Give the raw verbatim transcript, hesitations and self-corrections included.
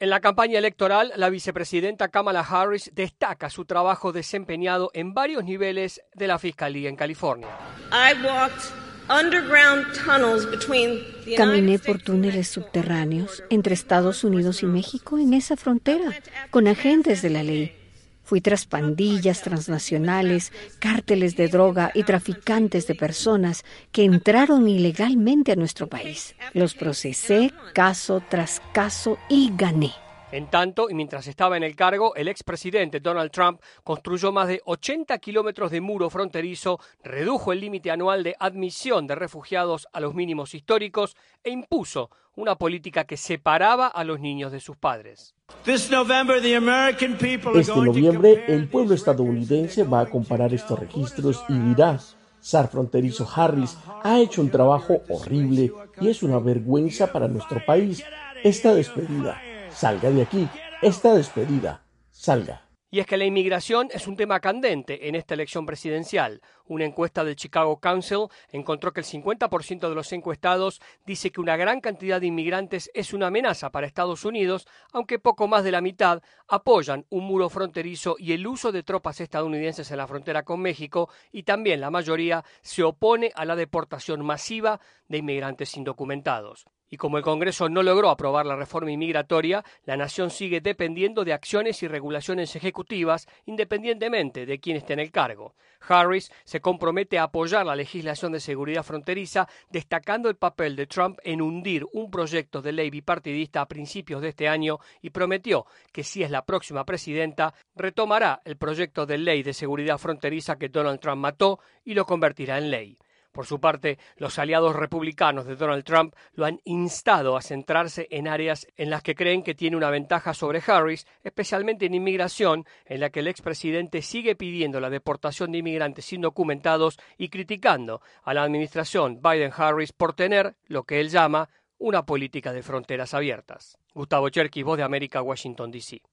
En la campaña electoral, la vicepresidenta Kamala Harris destaca su trabajo desempeñado en varios niveles de la Fiscalía en California. Caminé por túneles subterráneos entre Estados Unidos y México en esa frontera, con agentes de la ley. Fui tras pandillas transnacionales, cárteles de droga y traficantes de personas que entraron ilegalmente a nuestro país. Los procesé caso tras caso y gané. En tanto, y mientras estaba en el cargo, el expresidente Donald Trump construyó más de ochenta kilómetros de muro fronterizo, redujo el límite anual de admisión de refugiados a los mínimos históricos e impuso una política que separaba a los niños de sus padres. Este noviembre, el pueblo estadounidense va a comparar estos registros y dirá: zar fronterizo Harris ha hecho un trabajo horrible y es una vergüenza para nuestro país. Está despedida. Salga de aquí. Está despedida. Salga. Y es que la inmigración es un tema candente en esta elección presidencial. Una encuesta del Chicago Council encontró que el cincuenta por ciento de los encuestados dice que una gran cantidad de inmigrantes es una amenaza para Estados Unidos, aunque poco más de la mitad apoyan un muro fronterizo y el uso de tropas estadounidenses en la frontera con México, y también la mayoría se opone a la deportación masiva de inmigrantes indocumentados. Y como el Congreso no logró aprobar la reforma inmigratoria, la nación sigue dependiendo de acciones y regulaciones ejecutivas independientemente de quién esté en el cargo. Harris se compromete a apoyar la legislación de seguridad fronteriza, destacando el papel de Trump en hundir un proyecto de ley bipartidista a principios de este año, y prometió que si es la próxima presidenta, retomará el proyecto de ley de seguridad fronteriza que Donald Trump mató y lo convertirá en ley. Por su parte, los aliados republicanos de Donald Trump lo han instado a centrarse en áreas en las que creen que tiene una ventaja sobre Harris, especialmente en inmigración, en la que el expresidente sigue pidiendo la deportación de inmigrantes indocumentados y criticando a la administración Biden-Harris por tener lo que él llama una política de fronteras abiertas. Gustavo Cherkis, Voz de América, Washington, D C